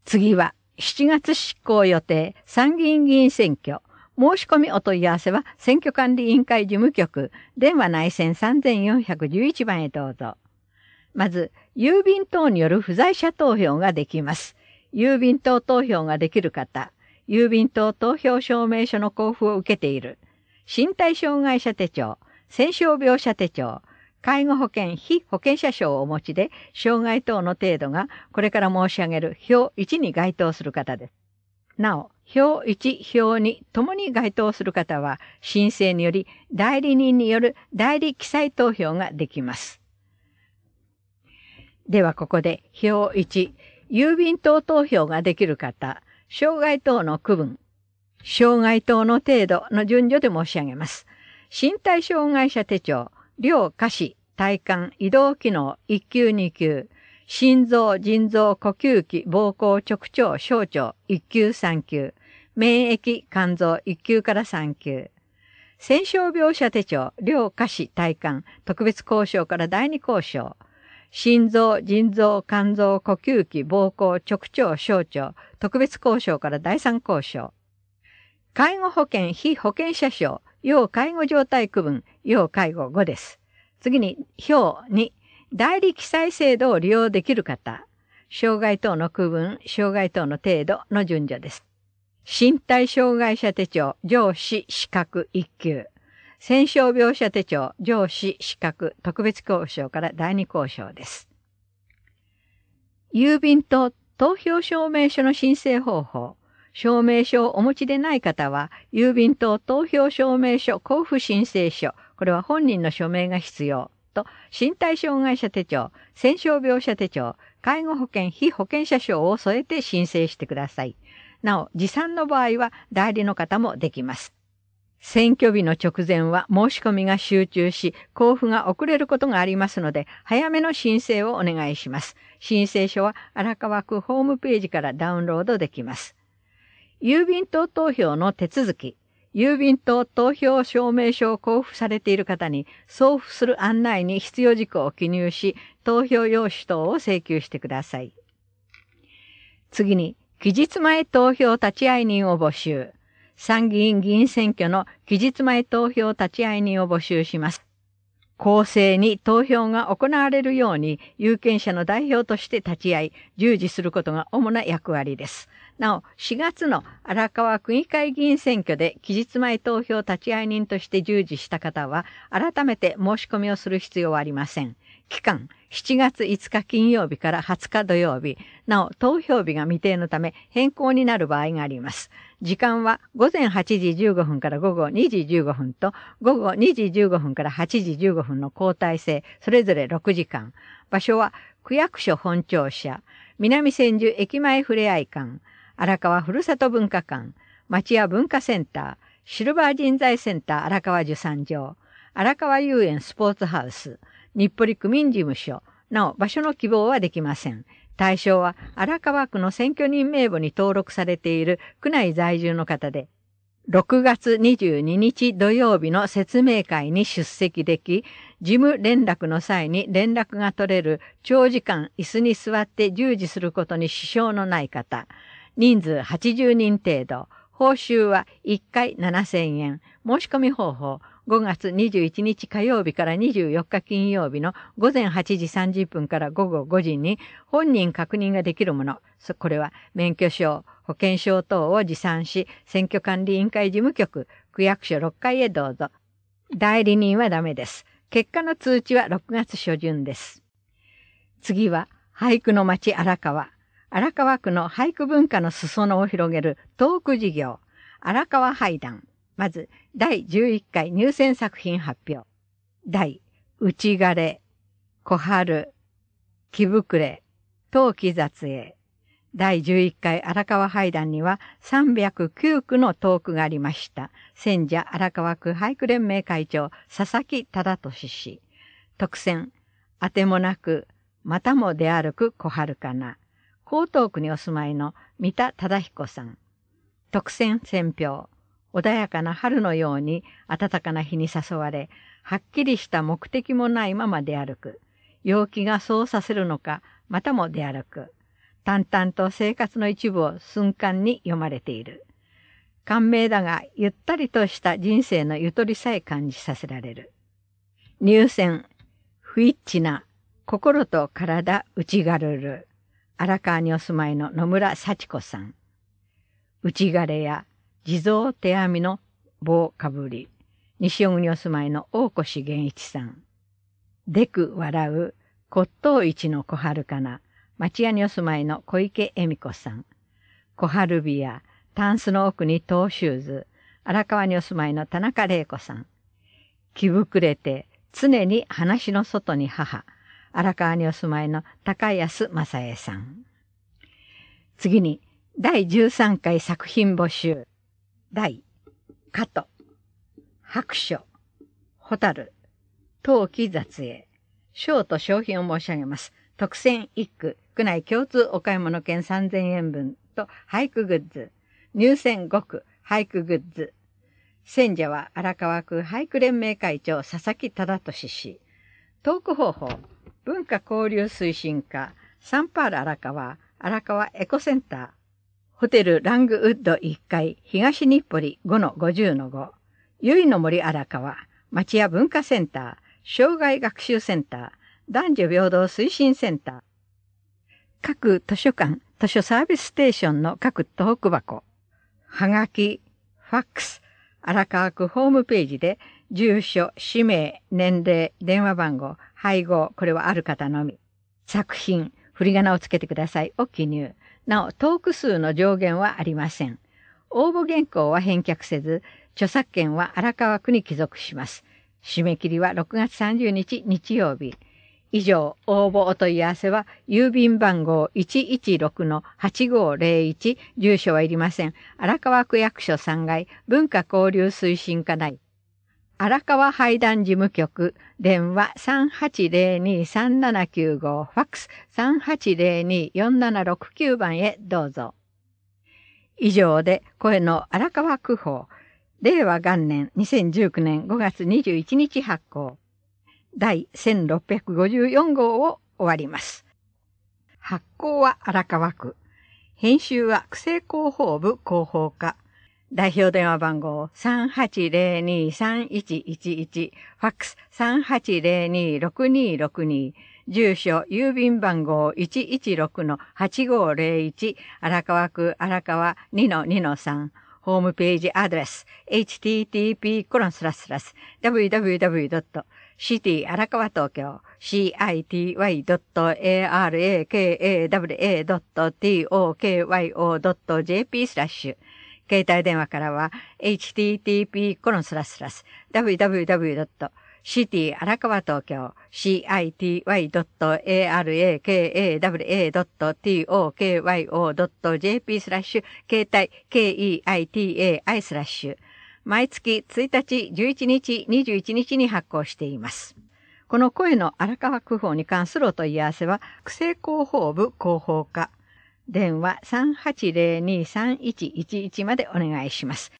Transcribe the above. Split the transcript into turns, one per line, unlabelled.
次は7月執行予定参議院議員選挙。申し込みお問い合わせは選挙管理委員会事務局電話内線3411番へどうぞ。まず、郵便等による不在者投票ができます。郵便等投票ができる方、郵便等投票証明書の交付を受けている、身体障害者手帳、戦傷病者手帳、介護保険被保険者証をお持ちで、障害等の程度がこれから申し上げる表1に該当する方です。なお、表1、表2ともに該当する方は、申請により代理人による代理記載投票ができます。ではここで表1、郵便等投票ができる方、障害等の区分、障害等の程度の順序で申し上げます。身体障害者手帳、両下肢、体幹、移動機能1級2級、心臓、腎臓、呼吸器、膀胱、直腸、小腸1級3級、免疫、肝臓1級から3級、戦傷病者手帳、両下肢、体幹、特別交渉から第2交渉、心臓、腎臓、肝臓、呼吸器、膀胱、直腸、小腸、特別交渉から第3交渉。介護保険被保険者証、要介護状態区分、要介護5です。次に、表2、代理記載制度を利用できる方、障害等の区分、障害等の程度の順序です。身体障害者手帳、上司資格1級。戦傷病者手帳、上司資格特別交渉から第2交渉です。郵便と投票証明書の申請方法。証明書をお持ちでない方は、郵便と投票証明書交付申請書、これは本人の署名が必要と、身体障害者手帳、戦傷病者手帳、介護保険被保険者証を添えて申請してください。なお、持参の場合は代理の方もできます。選挙日の直前は申し込みが集中し、交付が遅れることがありますので、早めの申請をお願いします。申請書は荒川区ホームページからダウンロードできます。郵便等投票の手続き。郵便等投票証明書を交付されている方に送付する案内に必要事項を記入し、投票用紙等を請求してください。次に、期日前投票立会人を募集。参議院議員選挙の期日前投票立会人を募集します。公正に投票が行われるように有権者の代表として立ち会い、従事することが主な役割です。なお、4月の荒川区議会議員選挙で期日前投票立会人として従事した方は、改めて申し込みをする必要はありません。期間、7月5日金曜日から20日土曜日。なお、投票日が未定のため変更になる場合があります。時間は午前8時15分から午後2時15分と午後2時15分から8時15分の交代制、それぞれ6時間。場所は区役所本庁舎、南千住駅前ふれあい館、荒川ふるさと文化館、町屋文化センター、シルバー人材センター荒川受産場、荒川遊園スポーツハウス、日暮里区民事務所。なお、場所の希望はできません。対象は荒川区の選挙人名簿に登録されている区内在住の方で、6月22日土曜日の説明会に出席でき、事務連絡の際に連絡が取れる長時間椅子に座って従事することに支障のない方、人数80人程度、報酬は1回7000円、申し込み方法、5月21日火曜日から24日金曜日の午前8時30分から午後5時に本人確認ができるもの。これは免許証、保険証等を持参し、選挙管理委員会事務局、区役所6階へどうぞ。代理人はダメです。結果の通知は6月初旬です。次は、俳句の町荒川。荒川区の俳句文化の裾野を広げるトーク事業、荒川俳談。まず、第11回入選作品発表。第、内枯、小春、木膨れ、陶器雑影。第11回荒川俳談には309句のトークがありました。選者荒川区俳句連盟会長、佐々木忠俊氏。特選、あてもなく、またも出歩く小春かな。江東区にお住まいの三田忠彦さん。特選選票。穏やかな春のように暖かな日に誘われ、はっきりした目的もないまま出歩く。陽気がそうさせるのか、またも出歩く。 淡々と生活の一部を瞬間に読まれている。感銘だが、ゆったりとした人生のゆとりさえ感じさせられる。入選、不一致な心と体内がるる。荒川にお住まいの野村幸子さん。内がれや地蔵手編みの棒かぶり。西尾にお住まいの大越源一さん。でく笑う骨董市の小春かな。町屋にお住まいの小池恵美子さん。小春日やタンスの奥にトーシューズ。荒川にお住まいの田中玲子さん。気膨れて常に話の外に母。荒川にお住まいの高安正恵さん。次に、第13回作品募集。第、加藤、白書、蛍、陶器雑影、賞と商品を申し上げます。特選一句、区内共通お買い物券3000円分と俳句グッズ。入選5句、俳句グッズ。選者は荒川区俳句連盟会長佐々木忠俊氏。トーク方法。文化交流推進課、サンパール荒川、荒川エコセンター、ホテルラングウッド1階、東日暮里 5-50-5、ゆいの森荒川、町屋文化センター、障害学習センター、男女平等推進センター、各図書館、図書サービスステーションの各トーク箱、はがき、ファックス、荒川区ホームページで、住所、氏名、年齢、電話番号、配合、これはある方のみ。作品、振り仮名をつけてくださいを記入。なお、トーク数の上限はありません。応募原稿は返却せず、著作権は荒川区に帰属します。締め切りは6月30日日曜日。以上、応募お問い合わせは、郵便番号 116-8501、住所はいりません。荒川区役所3階、文化交流推進課内。荒川廃談事務局、電話 3802-3795、ファックス 3802-4769 番へどうぞ。以上で、声の荒川区報、令和元年2019年5月21日発行。第1654号を終わります。発行は荒川区。編集は区政広報部広報課。代表電話番号 3802-3111、ファックス 3802-6262、住所、郵便番号 116-8501、荒川区荒川 2-2-3、ホームページアドレス、http://www.city 荒川東京、city.arakawa.tokyo.jp/ 携帯電話からは http://www.city 荒川東京 city.arakawa.tokyo.jp/ 携帯 KEITAI/ 毎月1日、11日、21日に発行しています。この声の荒川区報に関するお問い合わせは、区政広報部広報課。電話 3802-3111 までお願いします。